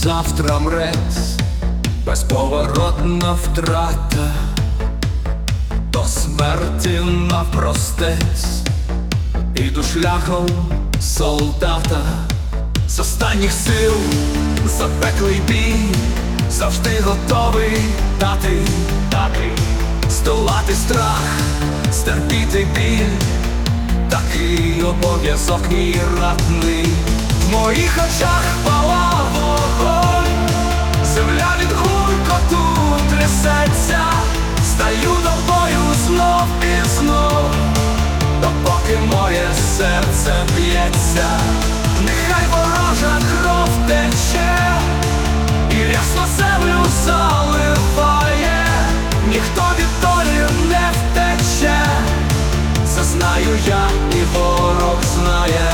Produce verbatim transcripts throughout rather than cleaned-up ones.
завтра мрець, безповоротна втрата, до смерті навпростець. Іду шляхом солдата, з останніх сил запеклий бій, завжди готовий дати, дати, здолати страх, стерпіти біль, такий обов'язок мій ратний. В моїх очах палав вогонь, земля від гуркоту трясеться, стаю до бою знов і знов, допоки моє серце б'ється. Нехай ворожа кров тече і рясно землю заливає, ніхто від долі не втече, це знаю я і ворог знає.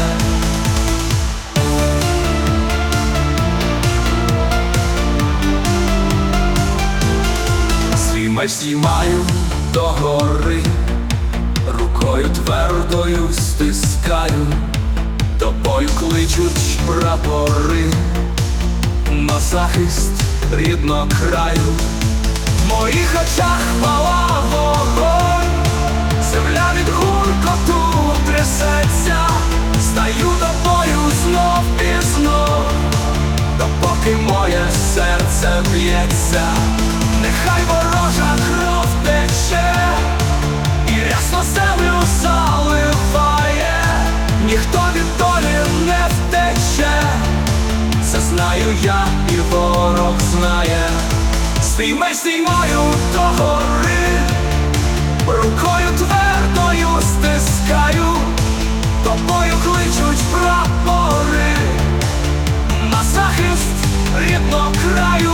Свій меч знімаю догори, рукою твердою стискаю, до бою кличуть прапори, на захист рідного краю. В моїх очах палав вогонь, земля від гуркоту трясеться, стаю до бою знов і знов, допоки моє серце б'ється. Нехай ворожа кров тече і рясно землю заливає, ніхто від долі не втече, це знаю я і ворог знає. Свій меч знімаю догори, рукою твердою стискаю, до бою кличуть прапори, на захист рідного краю.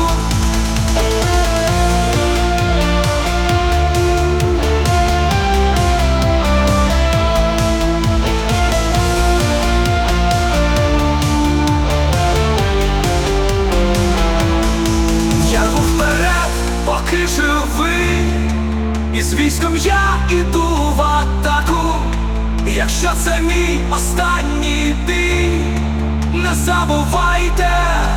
Поки живий, із військом я іду в атаку. Якщо це мій останній бій, не забувайте,